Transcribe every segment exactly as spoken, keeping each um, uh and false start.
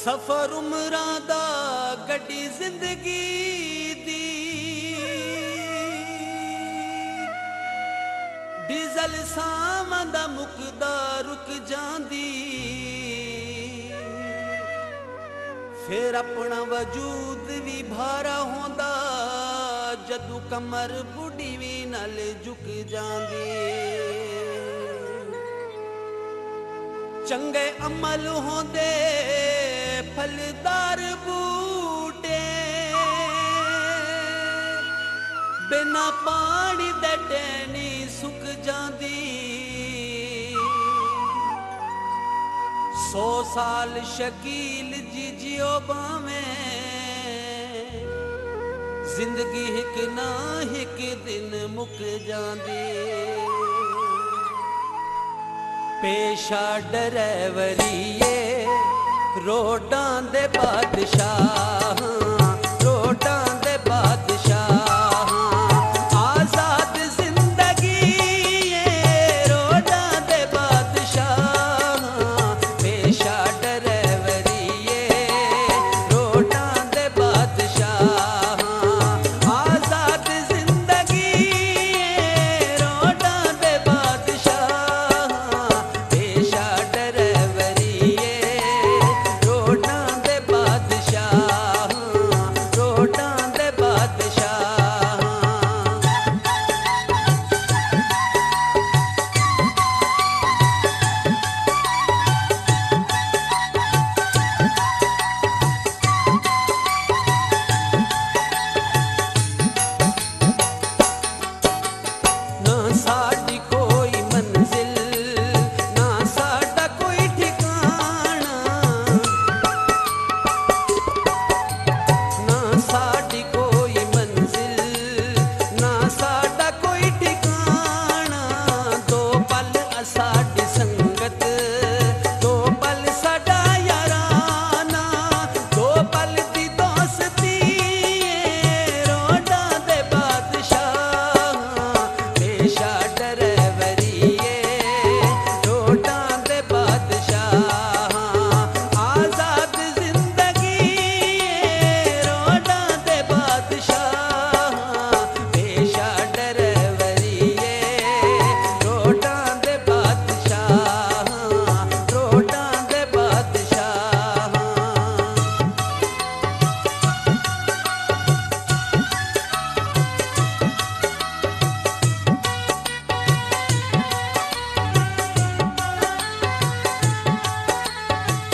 सफर उमरां दा गड्डी जिंदगी दी डीजल सावां दा मुकदा रुक जांदी फिर अपना वजूद भी भारा होंदा जदू कमर बुढ़ी भी नाल झुक जांदी चंगे अमल होंदे फलदार बूटे बिना पानी दे टहनी सुक जांदी सौ साल शकील जी जियो बावें जिंदगी हिक ना हिक दिन मुक जांदी पेशा डरैवरीए रोडां दे बादशाह रोडां दे बादशाह आजाद जिंदगी रोडां दे बादशाह पेशा डरैवरीए रोडां दे बादशाह आजाद जिंदगी रोडां दे बादशाह पेशा डरैवरीए रोडां दे बादशाह रोडां दे बादशाह ना साडी कोई मंजिल ना साडा कोई ठिकाना ना साडी कोई मंजिल ना साडा कोई ठिकाना दो पल साडी संगत दो पल साडा याराना दो पल दी दोस्ती रोडां दे बादशाह पेशा डरैवरीए रोडां दे बादशाह आजाद जिंदगी रोडां दे बादशाह पेशा डरैवरीए रोडां दे बादशाह रोडां दे बादशाह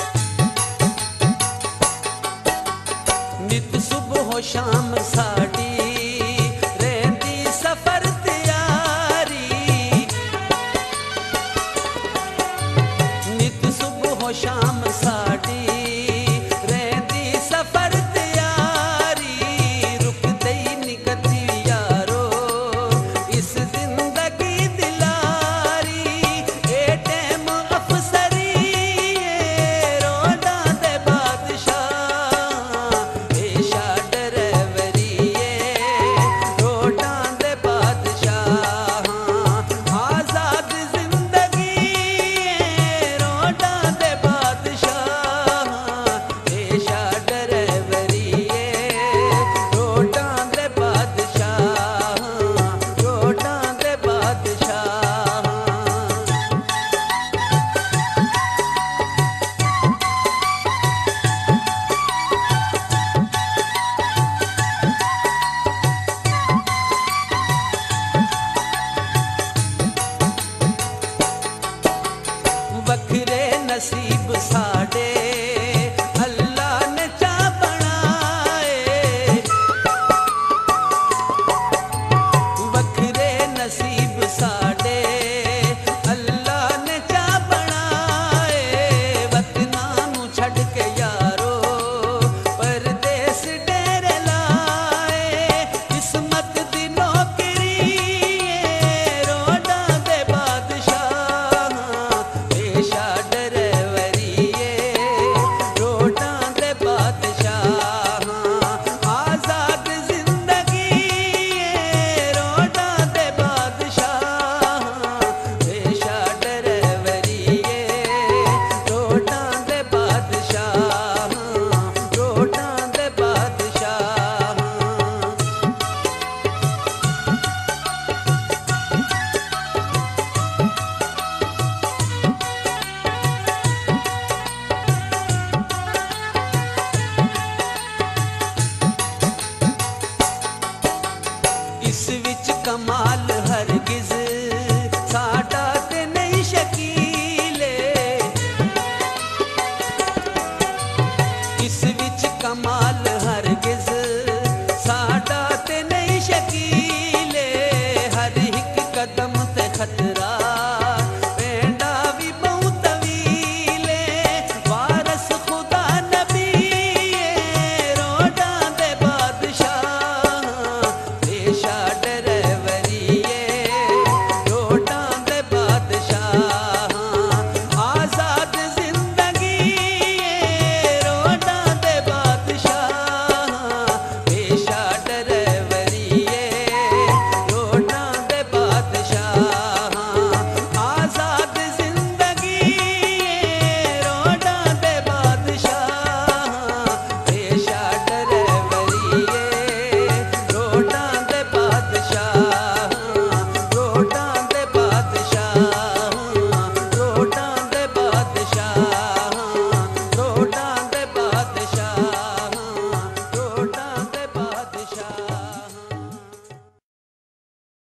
नित सुबह शाम साडी